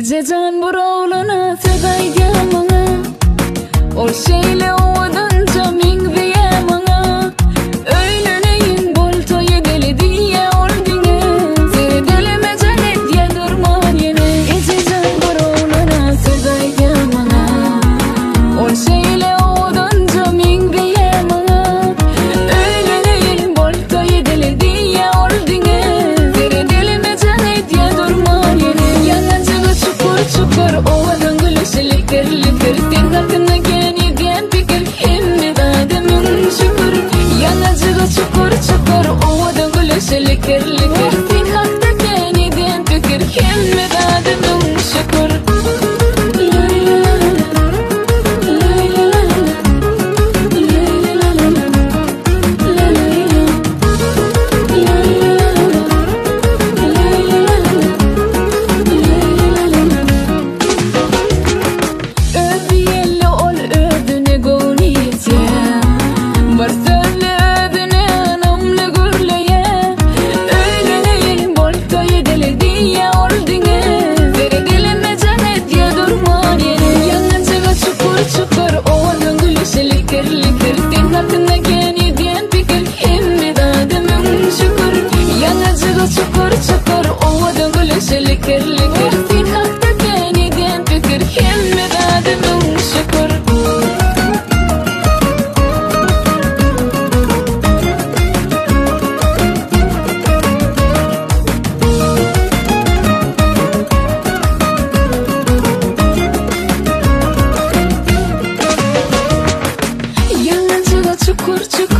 Geceden burovlana sedayga manga ol şeyle ovadanca min diye manga öylöneyin bol toyu deli diye ol dine seni delime canet diye durman yine geceden burovlana sedayga manga ol şeyle ovadanca min diye manga öylöneyin bol toyu deli diye ol dine seni delime canet diye durman yine yalancı Çukur ovadan gülüşü likir likir Din hakkında geni diyen fikir Himmet ademin şükür Yanacıda çukur ovadan gülüşü likir likir Din hakkında geni diyen fikir Himmet ademin şükür Çukur ovadan gülüşü likir likir Din hakta geni diyen fikir Himmet ademin şükür Yalancıda çukur